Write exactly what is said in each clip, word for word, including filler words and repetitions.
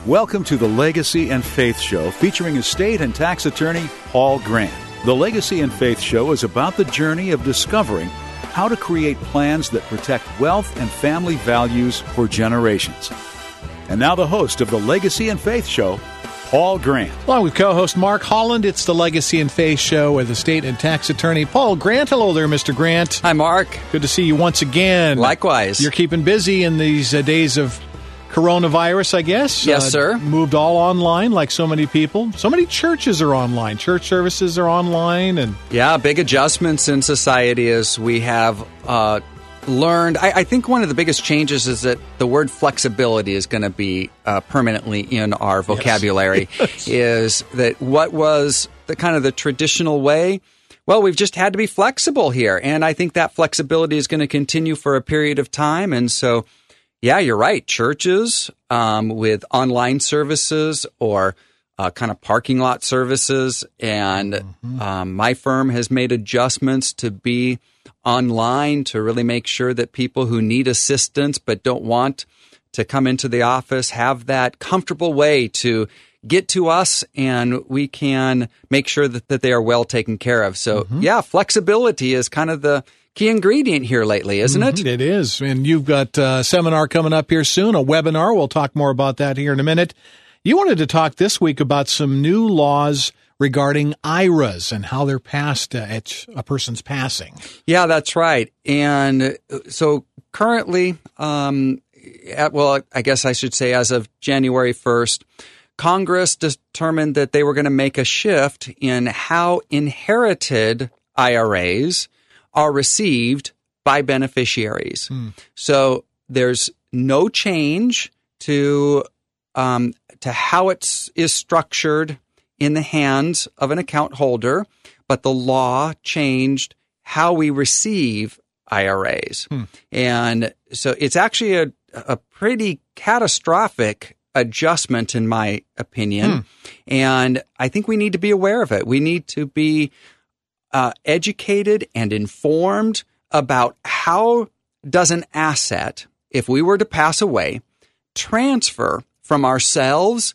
Welcome to the Legacy and Faith Show, featuring estate and tax attorney Paul Grant. The Legacy and Faith Show is about the journey of discovering how to create plans that protect wealth and family values for generations. And now the host of the Legacy and Faith Show, Paul Grant. Along with co-host Mark Holland, it's the Legacy and Faith Show with estate and tax attorney Paul Grant. Hello there, Mister Grant. Hi, Mark. Good to see you once again. Likewise. You're keeping busy in these uh, days of coronavirus, I guess. Yes, uh, sir. Moved all online like so many people. So many churches are online. Church services are online. and Yeah, big adjustments in society as we have uh, learned. I, I think one of the biggest changes is that the word flexibility is going to be uh, permanently in our vocabulary. Yes. Is that what was the kind of the traditional way? Well, we've just had to be flexible here. And I think that flexibility is going to continue for a period of time. And so yeah, you're right. Churches um, with online services or uh, kind of parking lot services. And mm-hmm. um, my firm has made adjustments to be online to really make sure that people who need assistance but don't want to come into the office have that comfortable way to get to us, and we can make sure that, that they are well taken care of. So, mm-hmm. yeah, flexibility is kind of the key ingredient here lately, isn't it? Mm-hmm, it is. And you've got a seminar coming up here soon, a webinar. We'll talk more about that here in a minute. You wanted to talk this week about some new laws regarding I R As and how they're passed at a person's passing. Yeah, that's right. And so currently, um, at, well, I guess I should say as of January first, Congress determined that they were going to make a shift in how inherited I R As are received by beneficiaries. Hmm. So there's no change to um, to how it is structured in the hands of an account holder, but the law changed how we receive I R As. Hmm. And so it's actually a, a pretty catastrophic adjustment, in my opinion. Hmm. And I think we need to be aware of it. We need to be Uh, educated and informed about how does an asset, if we were to pass away, transfer from ourselves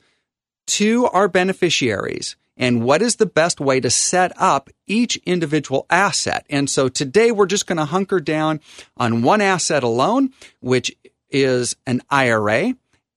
to our beneficiaries, and what is the best way to set up each individual asset. And so today we're just going to hunker down on one asset alone, which is an I R A.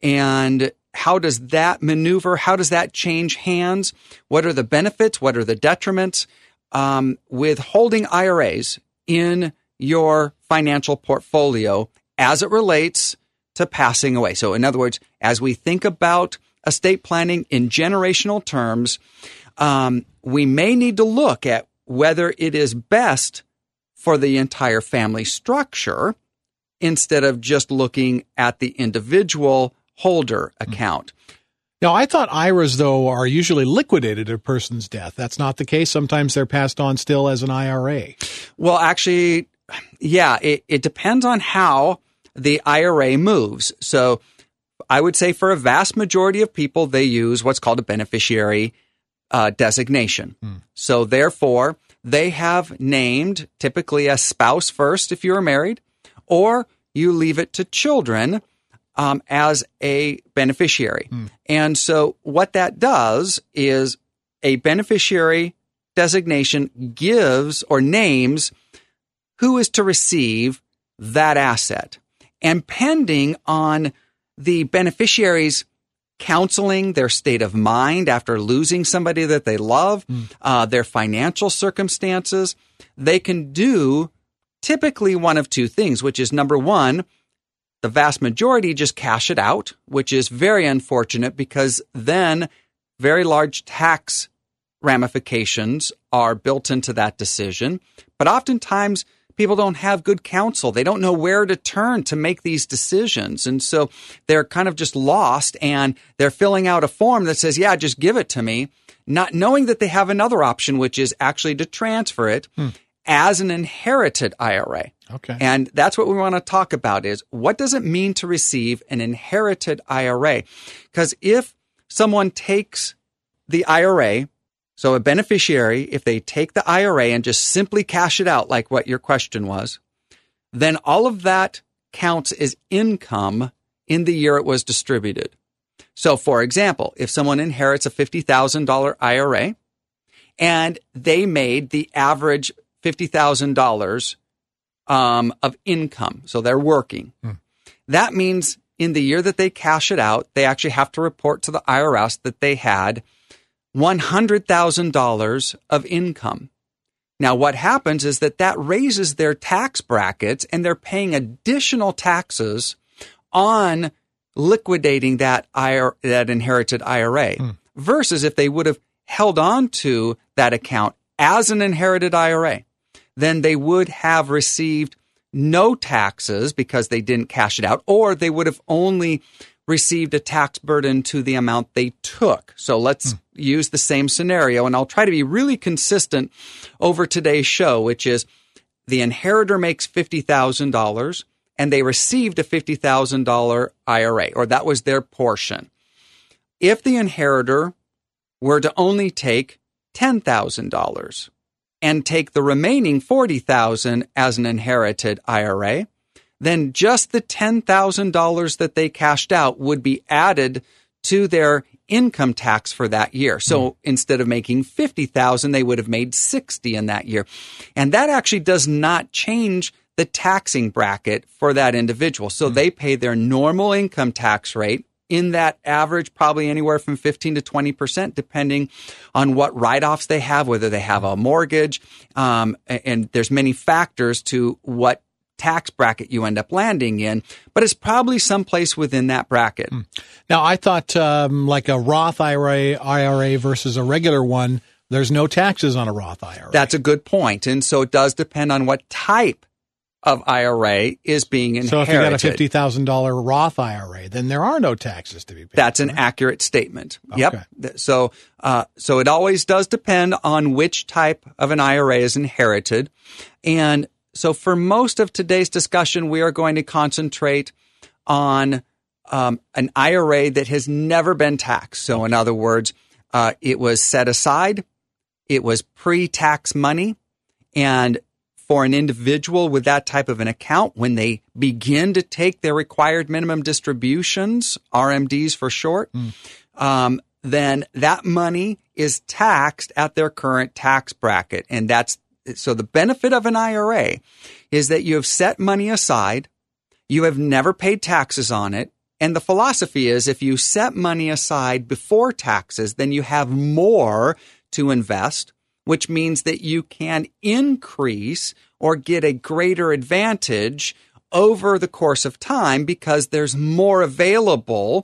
And how does that maneuver? How does that change hands? What are the benefits? What are the detriments? Um, with holding I R As in your financial portfolio as it relates to passing away. So in other words, as we think about estate planning in generational terms, um, we may need to look at whether it is best for the entire family structure instead of just looking at the individual holder account. Mm-hmm. Now, I thought I R As, though, are usually liquidated at a person's death. That's not the case. Sometimes they're passed on still as an I R A. Well, actually, yeah, it, it depends on how the I R A moves. So I would say for a vast majority of people, they use what's called a beneficiary uh, designation. Hmm. So therefore, they have named typically a spouse first if you are married, or you leave it to children Um, as a beneficiary. Hmm. And so what that does is a beneficiary designation gives or names who is to receive that asset. And pending on the beneficiary's counseling, their state of mind after losing somebody that they love, hmm. uh, their financial circumstances, they can do typically one of two things, which is number one, the vast majority just cash it out, which is very unfortunate because then very large tax ramifications are built into that decision. But oftentimes people don't have good counsel. They don't know where to turn to make these decisions. And so they're kind of just lost, and they're filling out a form that says, yeah, just give it to me, not knowing that they have another option, which is actually to transfer it hmm. as an inherited I R A. Okay. And that's what we want to talk about is what does it mean to receive an inherited I R A? Because if someone takes the I R A, so a beneficiary, if they take the I R A and just simply cash it out like what your question was, then all of that counts as income in the year it was distributed. So, for example, if someone inherits a fifty thousand dollars I R A and they made the average fifty thousand dollars um, of income, so they're working, hmm. that means in the year that they cash it out, they actually have to report to the I R S that they had one hundred thousand dollars of income. Now, what happens is that that raises their tax brackets and they're paying additional taxes on liquidating that I R, that inherited I R A hmm. versus if they would have held on to that account as an inherited I R A, then they would have received no taxes because they didn't cash it out, or they would have only received a tax burden to the amount they took. So let's hmm. use the same scenario, and I'll try to be really consistent over today's show, which is the inheritor makes fifty thousand dollars and they received a fifty thousand dollars I R A, or that was their portion. If the inheritor were to only take ten thousand dollars and take the remaining forty thousand dollars as an inherited I R A, then just the ten thousand dollars that they cashed out would be added to their income tax for that year. So mm. instead of making fifty thousand dollars, they would have made sixty thousand dollars in that year. And that actually does not change the taxing bracket for that individual. So mm. they pay their normal income tax rate in that average, probably anywhere from fifteen to twenty percent, depending on what write-offs they have, whether they have a mortgage. Um, and there's many factors to what tax bracket you end up landing in, but it's probably someplace within that bracket. Now, I thought um, like a Roth I R A, I R A versus a regular one, there's no taxes on a Roth I R A. That's a good point. And so it does depend on what type of I R A is being inherited. So if you got a fifty thousand dollars Roth I R A, then there are no taxes to be paid. That's right? an accurate statement. Okay. Yep. So, uh, so it always does depend on which type of an I R A is inherited. And so for most of today's discussion, we are going to concentrate on um, an I R A that has never been taxed. So in other words, uh, it was set aside, it was pre-tax money, and for an individual with that type of an account, when they begin to take their required minimum distributions, R M Ds for short, mm. um, then that money is taxed at their current tax bracket. And that's so the benefit of an I R A is that you have set money aside, you have never paid taxes on it, and the philosophy is if you set money aside before taxes, then you have more to invest, which means that you can increase or get a greater advantage over the course of time because there's more available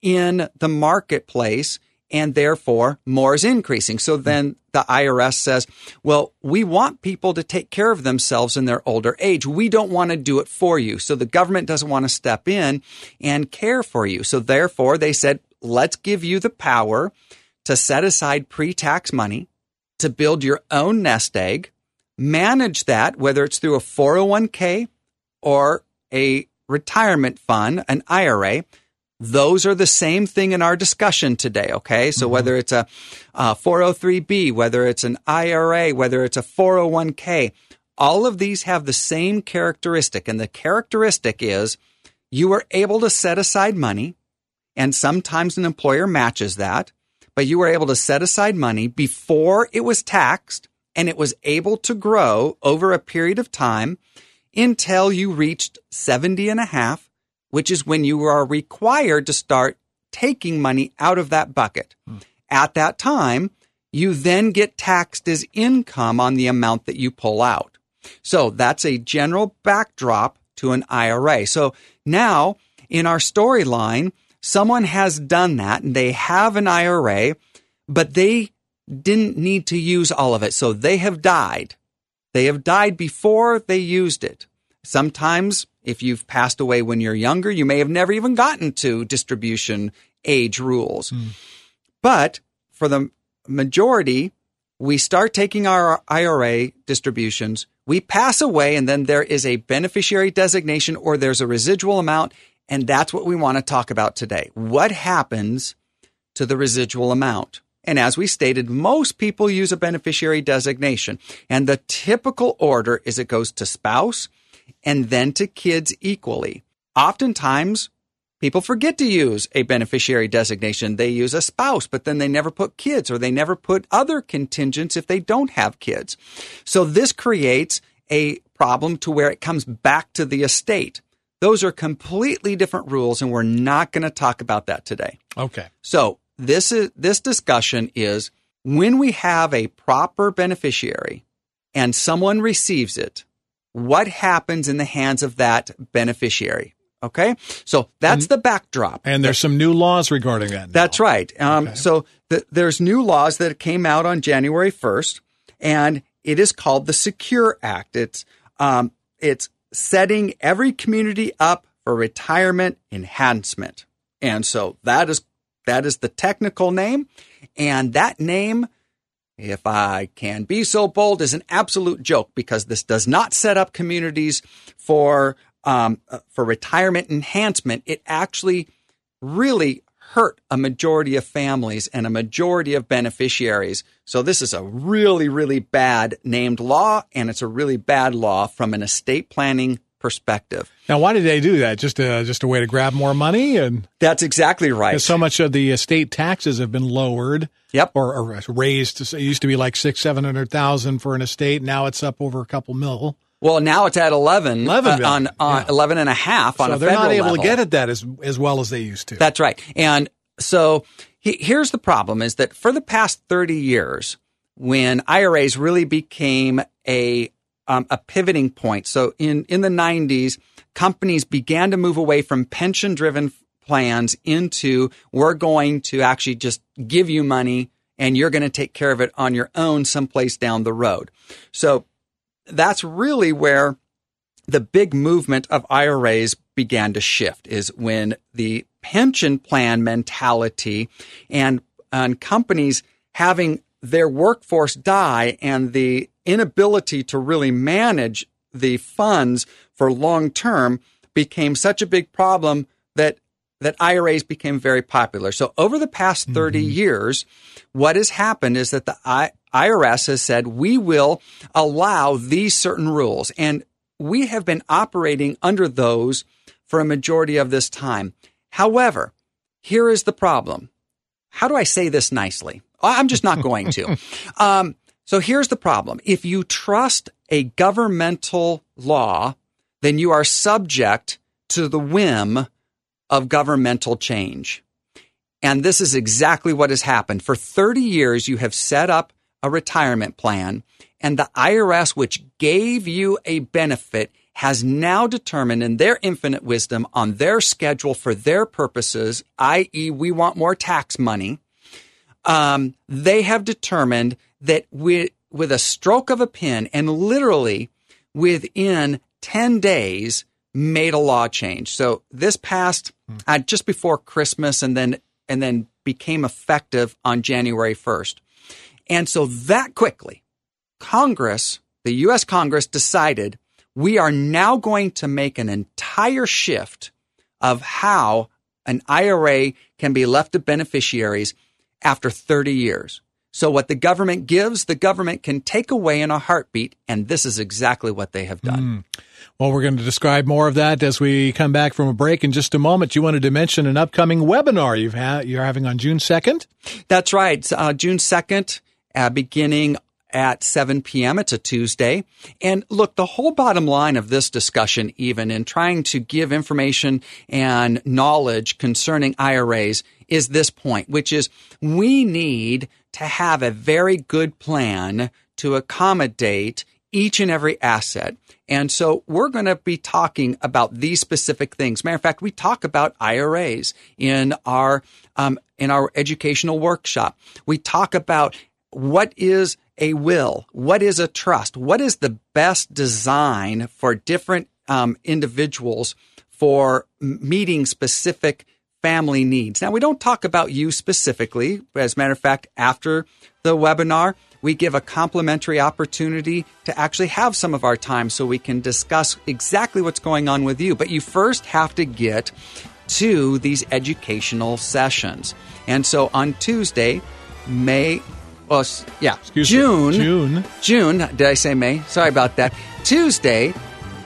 in the marketplace and therefore more is increasing. So then the I R S says, well, we want people to take care of themselves in their older age. We don't want to do it for you. So the government doesn't want to step in and care for you. So therefore they said, let's give you the power to set aside pre-tax money, to build your own nest egg, manage that, whether it's through a four oh one k or a retirement fund, an I R A. Those are the same thing in our discussion today, okay? So mm-hmm. whether it's a, a four oh three b, whether it's an I R A, whether it's a four oh one k, all of these have the same characteristic. And the characteristic is you are able to set aside money, and sometimes an employer matches that, but you were able to set aside money before it was taxed, and it was able to grow over a period of time until you reached seventy and a half, which is when you are required to start taking money out of that bucket. Hmm. At that time, you then get taxed as income on the amount that you pull out. So that's a general backdrop to an I R A. So now in our storyline, someone has done that and they have an I R A, but they didn't need to use all of it. So they have died. They have died before they used it. Sometimes if you've passed away when you're younger, you may have never even gotten to distribution age rules. Mm. But for the majority, we start taking our I R A distributions, we pass away, and then there is a beneficiary designation or there's a residual amount, and that's what we want to talk about today. What happens to the residual amount? And as we stated, most people use a beneficiary designation, and the typical order is it goes to spouse and then to kids equally. Oftentimes, people forget to use a beneficiary designation. They use a spouse, but then they never put kids, or they never put other contingents if they don't have kids. So this creates a problem to where it comes back to the estate. Those are completely different rules, and we're not going to talk about that today. Okay. So this is this discussion is when we have a proper beneficiary and someone receives it, what happens in the hands of that beneficiary? Okay, so that's and, the backdrop. And there's some new laws regarding that now. That's right. Um, okay. So th- there's new laws that came out on January first, and it is called the Secure Act. It's um, it's setting every community up for retirement enhancement. And so that is that is the technical name. And that name, if I can be so bold, is an absolute joke, because this does not set up communities for um, for retirement enhancement. It actually really hurt a majority of families and a majority of beneficiaries. So this is a really, really bad named law, and it's a really bad law from an estate planning perspective. Now, why did they do that? Just a, just a way to grab more money? And that's exactly right. Because so much of the estate taxes have been lowered. Yep. Or, or raised. It used to be like six, seven hundred thousand for an estate. Now it's up over a couple mil. Well, now it's at eleven, eleven uh, on, on yeah. eleven and a half on so a federal level. So they're not able level. to get at that as as well as they used to. That's right. And so he, here's the problem: is that for the past thirty years, when I R As really became a um, a pivoting point. So in in the nineties, companies began to move away from pension-driven plans into, we're going to actually just give you money and you're going to take care of it on your own someplace down the road. So that's really where the big movement of I R As began to shift, is when the pension plan mentality and, and companies having their workforce die and the inability to really manage the funds for long term became such a big problem that that I R As became very popular. So over the past thirty mm-hmm. years, what has happened is that the I- IRS has said, we will allow these certain rules. And we have been operating under those for a majority of this time. However, here is the problem. How do I say this nicely? I'm just not going to. um, so here's the problem. If you trust a governmental law, then you are subject to the whim of governmental change. And this is exactly what has happened. For thirty years, you have set up a retirement plan, and the I R S, which gave you a benefit, has now determined in their infinite wisdom on their schedule for their purposes, that is we want more tax money, um, they have determined that with, with a stroke of a pen and literally within ten days, made a law change. So this passed uh, just before Christmas and then and then became effective on January first. And so that quickly, Congress, the U S Congress decided we are now going to make an entire shift of how an I R A can be left to beneficiaries after thirty years. So what the government gives, the government can take away in a heartbeat, and this is exactly what they have done. Mm. Well, we're going to describe more of that as we come back from a break in just a moment. You wanted to mention an upcoming webinar you've ha- you're having on June second? That's right. Uh, June second, uh, beginning at seven p.m. It's a Tuesday. And look, the whole bottom line of this discussion, even in trying to give information and knowledge concerning I R As, is this point, which is we need to have a very good plan to accommodate each and every asset. And so we're going to be talking about these specific things. Matter of fact, we talk about I R As in our um, in our educational workshop. We talk about what is a will, what is a trust, what is the best design for different um, individuals for meeting specific family needs. Now, we don't talk about you specifically. As a matter of fact, after the webinar, we give a complimentary opportunity to actually have some of our time so we can discuss exactly what's going on with you. But you first have to get to these educational sessions. And so on Tuesday, May, well, yeah, Excuse June, me. June. June, did I say May? Sorry about that. Tuesday,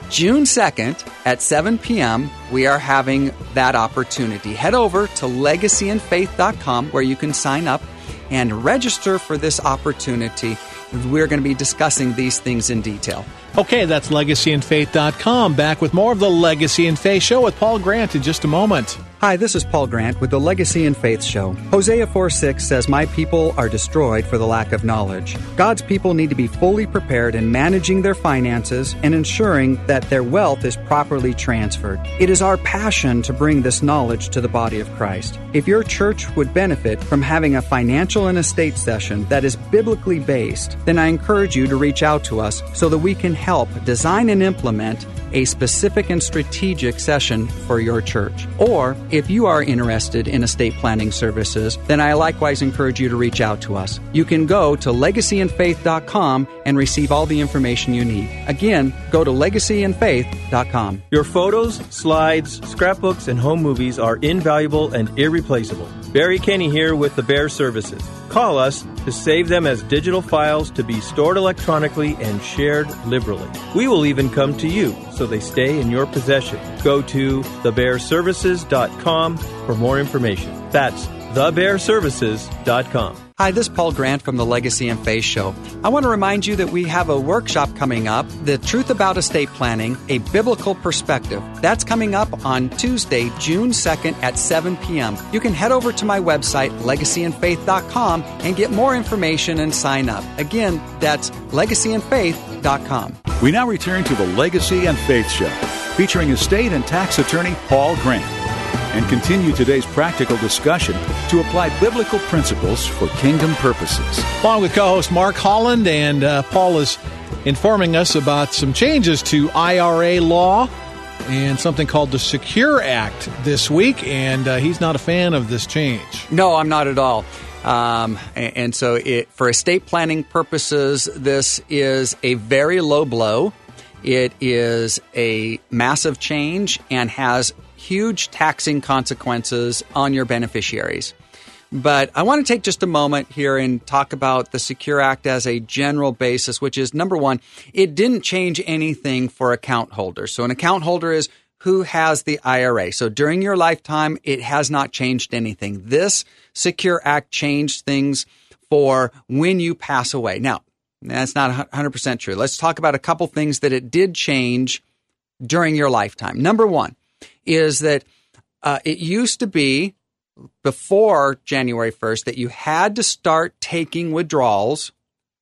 June second at seven p.m., we are having that opportunity. Head over to legacy and faith dot com where you can sign up and register for this opportunity. We're going to be discussing these things in detail. Okay, that's legacy and faith dot com. Back with more of the Legacy and Faith Show with Paul Grant in just a moment. Hi, this is Paul Grant with the Legacy and Faith Show. Hosea four six says, "My people are destroyed for the lack of knowledge." God's people need to be fully prepared in managing their finances and ensuring that their wealth is properly transferred. It is our passion to bring this knowledge to the body of Christ. If your church would benefit from having a financial and estate session that is biblically based, then I encourage you to reach out to us so that we can help design and implement a specific and strategic session for your church. Or, if you are interested in estate planning services, then I likewise encourage you to reach out to us. You can go to legacy and faith dot com and receive all the information you need. Again, go to legacy and faith dot com. Your photos, slides, scrapbooks, and home movies are invaluable and irreplaceable. Barry Kenny here with the Bear Services. Call us to save them as digital files to be stored electronically and shared liberally. We will even come to you so they stay in your possession. Go to the bear services dot com for more information. That's the bear services dot com. Hi, this is Paul Grant from the Legacy and Faith Show. I want to remind you that we have a workshop coming up, The Truth About Estate Planning, A Biblical Perspective. That's coming up on Tuesday, June second at seven p.m. You can head over to my website, legacy and faith dot com, and get more information and sign up. Again, that's legacy and faith dot com. We now return to the Legacy and Faith Show, featuring estate and tax attorney Paul Grant, and continue today's practical discussion to apply biblical principles for kingdom purposes. Along with co-host Mark Holland, and uh, Paul is informing us about some changes to I R A law and something called the Secure Act this week, and uh, he's not a fan of this change. No, I'm not at all. Um, and, and so it, for estate planning purposes, this is a very low blow. It is a massive change and has huge taxing consequences on your beneficiaries. But I want to take just a moment here and talk about the Secure Act as a general basis, which is, number one, it didn't change anything for account holders. So an account holder is who has the I R A. So during your lifetime, it has not changed anything. This Secure Act changed things for when you pass away. Now, that's not one hundred percent true. Let's talk about a couple things that it did change during your lifetime. Number one is that uh, it used to be before January first that you had to start taking withdrawals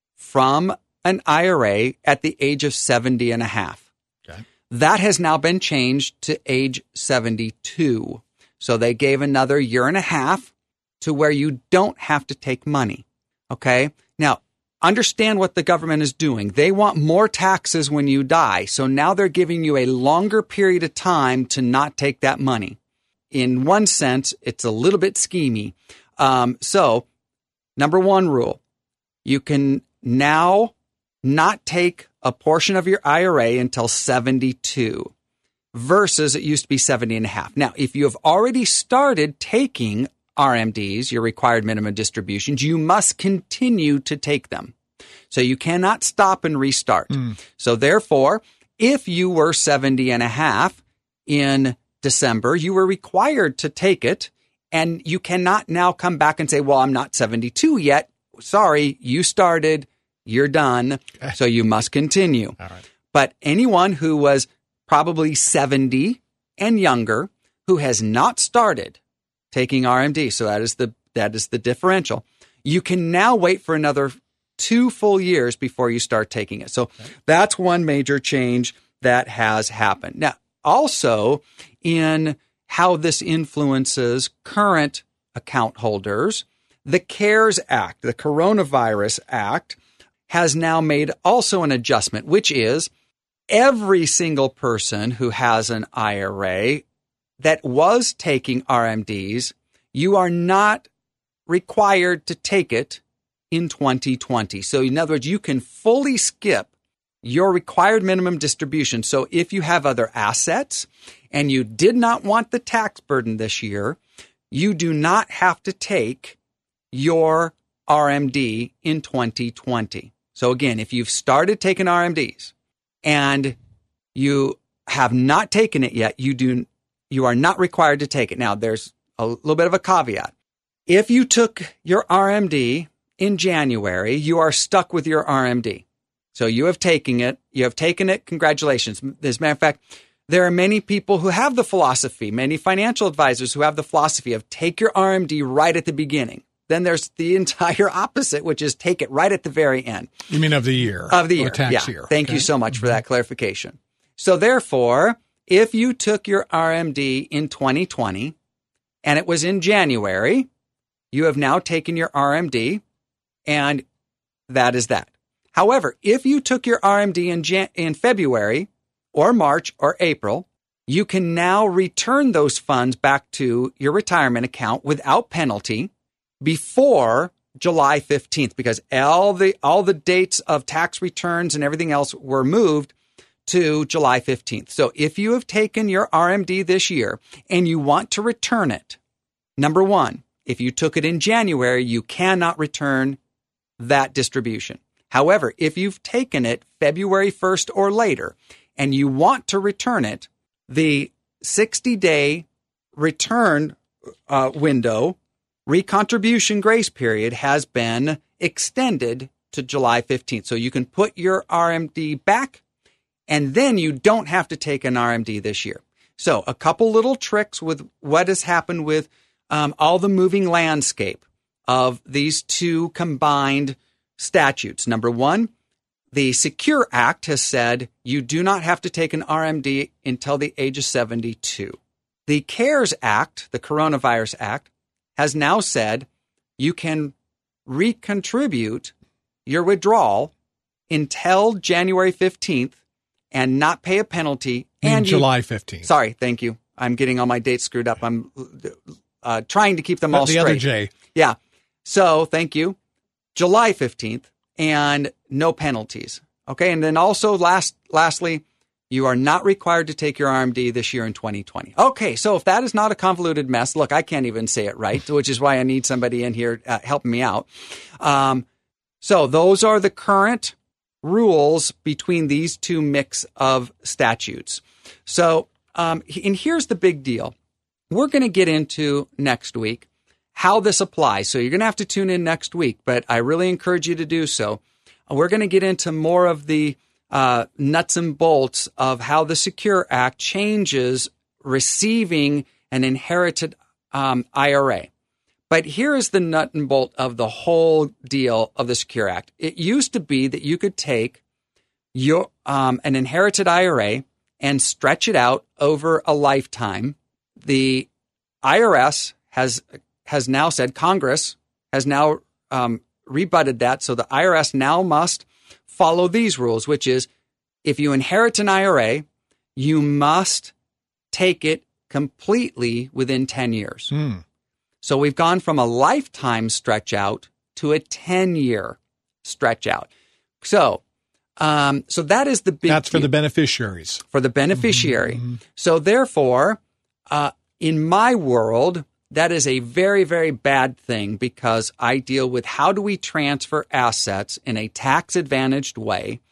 from an I R A at the age of seventy and a half. Okay. That has now been changed to age seventy-two. So they gave another year and a half to where you don't have to take money. Okay. Now, understand what the government is doing. They want more taxes when you die. So now they're giving you a longer period of time to not take that money. In one sense, it's a little bit schemy. Um, so, number one rule, you can now not take a portion of your I R A until seventy-two versus it used to be seventy and a half. Now, if you have already started taking R M Ds, your required minimum distributions, you must continue to take them. So you cannot stop and restart. Mm. So therefore, if you were seventy and a half in December, you were required to take it, and you cannot now come back and say, well, I'm not seventy-two yet. Sorry, you started, you're done, so you must continue. All right. But anyone who was probably seventy and younger who has not started taking R M D, so that is the that is the differential, you can now wait for another two full years before you start taking it. So okay. That's one major change that has happened. Now, also, in how this influences current account holders, the CARES Act, the Coronavirus Act, has now made also an adjustment, which is every single person who has an I R A that was taking R M Ds, you are not required to take it in twenty twenty. So in other words, you can fully skip your required minimum distribution. So if you have other assets and you did not want the tax burden this year, you do not have to take your R M D in twenty twenty. So again, if you've started taking R M Ds and you have not taken it yet, you do you are not required to take it. Now, there's a little bit of a caveat. If you took your R M D in January, you are stuck with your R M D. So you have taken it. You have taken it. Congratulations. As a matter of fact, there are many people who have the philosophy, many financial advisors who have the philosophy of take your R M D right at the beginning. Then there's the entire opposite, which is take it right at the very end. You mean of the year? Of the year. Or tax yeah. year. Thank okay. you so much for that clarification. So therefore, if you took your R M D in twenty twenty and it was in January, you have now taken your R M D, and that is that. However, if you took your R M D in Jan- in February or March or April, you can now return those funds back to your retirement account without penalty before July fifteenth, because all the all the dates of tax returns and everything else were moved to July fifteenth. So if you have taken your R M D this year and you want to return it, number one, if you took it in January, you cannot return that distribution. However, if you've taken it February first or later and you want to return it, the sixty-day return uh, window, recontribution grace period, has been extended to July fifteenth. So you can put your R M D back, and then you don't have to take an R M D this year. So a couple little tricks with what has happened with um, all the moving landscape of these two combined statutes. Number one, the Secure Act has said you do not have to take an R M D until the age of seventy-two. The CARES Act, the Coronavirus Act, has now said you can recontribute your withdrawal until January fifteenth and not pay a penalty. And you, July fifteenth. Sorry, thank you. I'm getting all my dates screwed up. I'm uh, trying to keep them all the straight. The other J. Yeah. So, thank you. July fifteenth, and no penalties. Okay, and then also last, lastly, you are not required to take your R M D this year in twenty twenty. Okay, so if that is not a convoluted mess, look, I can't even say it right, which is why I need somebody in here uh, helping me out. Um, so those are the current rules between these two mix of statutes. So, um, and here's the big deal. We're going to get into next week how this applies. So you're going to have to tune in next week, but I really encourage you to do so. We're going to get into more of the uh, nuts and bolts of how the Secure Act changes receiving an inherited um, I R A. But here is the nut and bolt of the whole deal of the Secure Act. It used to be that you could take your um, an inherited I R A and stretch it out over a lifetime. The I R S has has now said, Congress has now um, rebutted that. So the I R S now must follow these rules, which is if you inherit an I R A, you must take it completely within ten years. Mm. So we've gone from a lifetime stretch out to a ten-year stretch out. So, um, so that is the big. That's for deal. the beneficiaries. For the beneficiary. Mm-hmm. So therefore, uh, in my world, that is a very, very bad thing because I deal with how do we transfer assets in a tax-advantaged way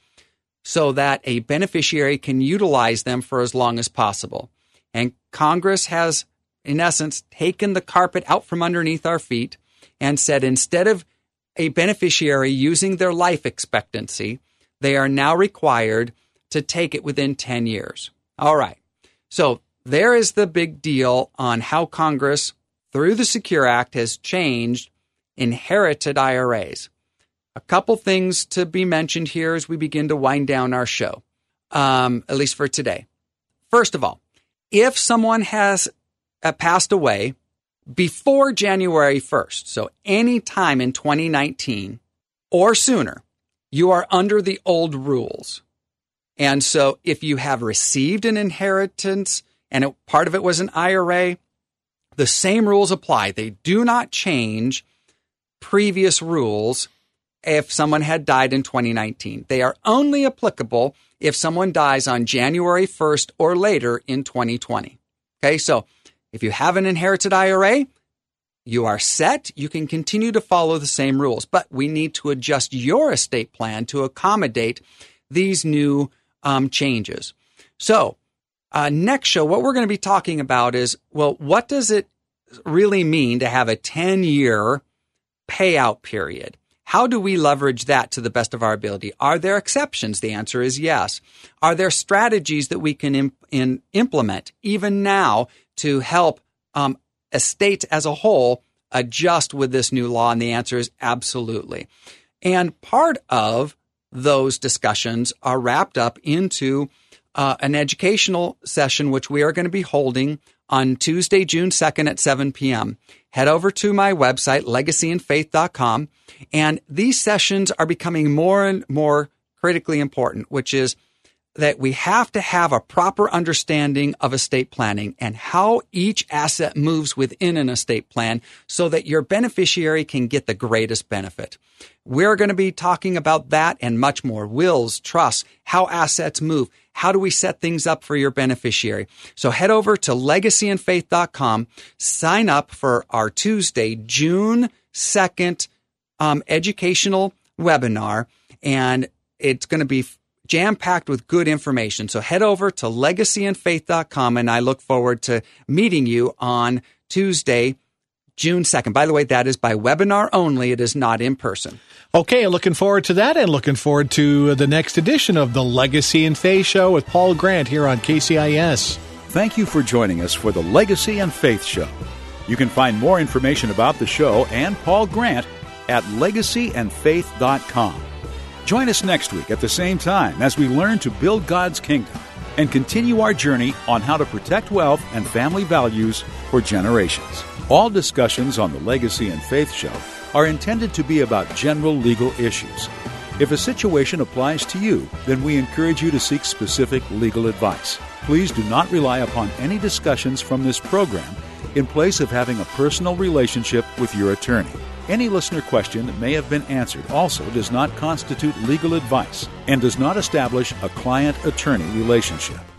so that a beneficiary can utilize them for as long as possible. And Congress has, in essence, taken the carpet out from underneath our feet and said instead of a beneficiary using their life expectancy, they are now required to take it within ten years. All right. So there is the big deal on how Congress, through the Secure Act, has changed inherited I R As. A couple things to be mentioned here as we begin to wind down our show, um, at least for today. First of all, if someone has uh, passed away before January first, so any time in twenty nineteen or sooner, you are under the old rules. And so if you have received an inheritance and it, part of it was an I R A, the same rules apply. They do not change previous rules if someone had died in twenty nineteen. They are only applicable if someone dies on January first or later in twenty twenty. Okay, so if you have an inherited I R A, you are set. You can continue to follow the same rules, but we need to adjust your estate plan to accommodate these new um, changes. So uh, next show, what we're going to be talking about is, well, what does it really mean to have a ten-year payout period? How do we leverage that to the best of our ability? Are there exceptions? The answer is yes. Are there strategies that we can imp- in, implement even now to help um, estates as a whole adjust with this new law? And the answer is absolutely. And part of those discussions are wrapped up into uh, an educational session, which we are going to be holding on Tuesday, June second at seven p.m. Head over to my website, legacy and faith dot com. And these sessions are becoming more and more critically important, which is that we have to have a proper understanding of estate planning and how each asset moves within an estate plan so that your beneficiary can get the greatest benefit. We're going to be talking about that and much more. Wills, trusts, how assets move. How do we set things up for your beneficiary? So head over to legacy and faith dot com, sign up for our Tuesday, June second um, educational webinar, and it's going to be jam-packed with good information. So head over to legacy and faith dot com, and I look forward to meeting you on Tuesday, June second. By the way, that is by webinar only. It is not in person. Okay, looking forward to that, and looking forward to the next edition of the Legacy and Faith Show with Paul Grant here on K C I S. Thank you for joining us for the Legacy and Faith Show. You can find more information about the show and Paul Grant at legacy and faith dot com. Join us next week at the same time as we learn to build God's kingdom and continue our journey on how to protect wealth and family values for generations. All discussions on the Legacy and Faith Show are intended to be about general legal issues. If a situation applies to you, then we encourage you to seek specific legal advice. Please do not rely upon any discussions from this program in place of having a personal relationship with your attorney. Any listener question that may have been answered also does not constitute legal advice and does not establish a client-attorney relationship.